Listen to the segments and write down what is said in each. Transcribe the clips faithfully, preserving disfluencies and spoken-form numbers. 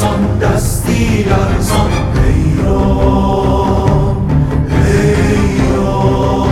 لرزان دستی لرزان حیران حیران.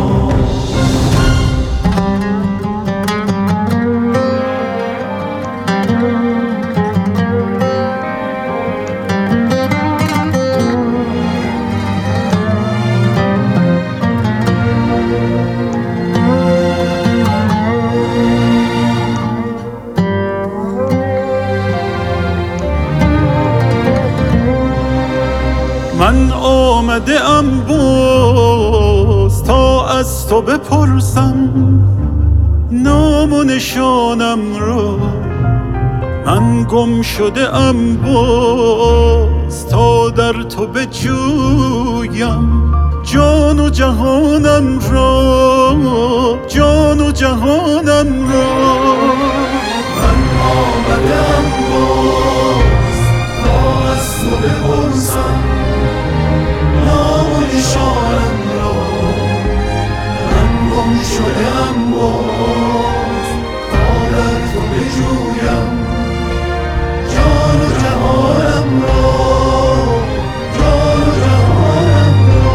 من آمده ام باز تا از تو بپرسم نام و نشانم را. من گم شده ام باز تا در تو بجویم جان و جهانم را، جان و جهانم را. من آمده ام باز تا از تو بپرسم نام و نشانم را. من گم شده ام باز تا در تو بجویم جان و جهانم را، جان و جهانم را.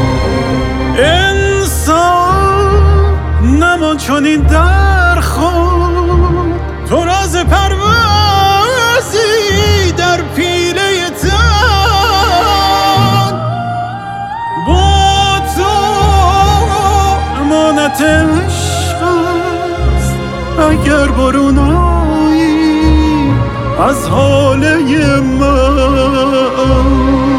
انسان نمان چنین در خود، تو راز پروازی در پیله تن. با تو امانت عشق است اگر برونایی از حاله من.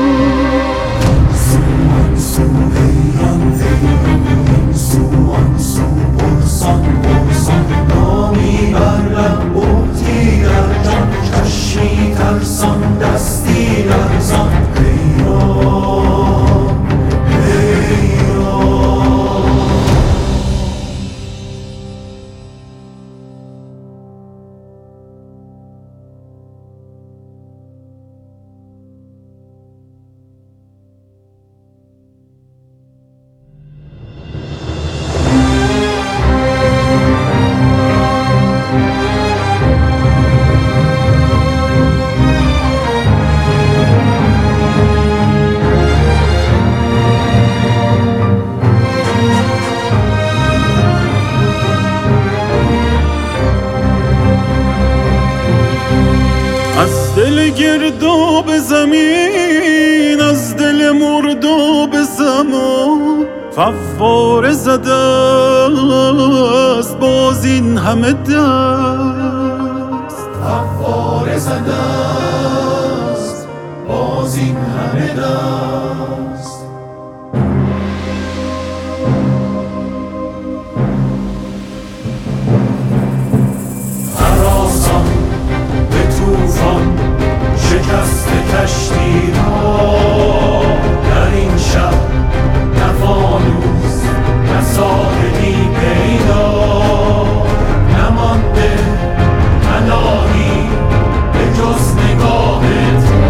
سو آن سو حیران حیران، سو آن سو پرسان پرسان. نامی بر لب بهتی در جان، چشمی ترسان دستی لرزان حیران حیران. از دل گرداب زمین، از دل مرداب زمان فواره زده است باز این همه دست. فواره زده است باز این همه دست. هراسان به طوفان شکست کشتی را، در این شب نه فانوس نه ساحلی پیدا. نمانده پناهی به جز نگاه تو.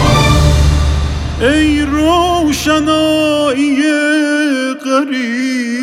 ای روشنایی غریب